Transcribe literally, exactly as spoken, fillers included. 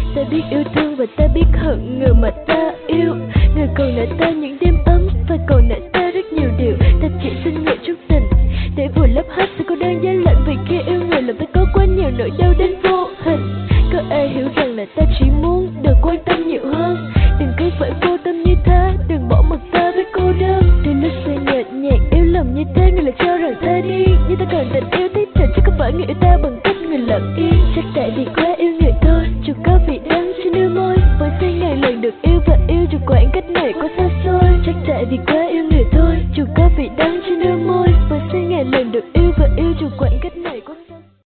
Ta biết yêu thương và ta biết hận người mà ta yêu. Người còn nợ ta những đêm ấm và còn nợ ta rất nhiều điều. Ta chỉ xin người chút tình để vùi lấp hết sự cô đơn giá lạnh. Vì khi yêu người lòng ta có quá nhiều nỗi đau đến vô hình. Có ai hiểu rằng là ta chỉ muốn được quan tâm nhiều hơn. Đừng cứ phải vô tâm như thế, đừng bỏ mặc ta với cô đơn. Đôi lúc say nhợt nhạt yêu lầm như thế, người lại cho rằng ta đi. Nhưng ta cần tình yêu thấy tình chứ không phải người yêu ta bằng cách người lặng yên. Chắc tại vì quá yêu người thôi, dù có vị đắng trên đôi môi. Vẫn say ngày lần được yêu và yêu dù khoảng cách này quá xa xôi. Chắc tại vì quá yêu người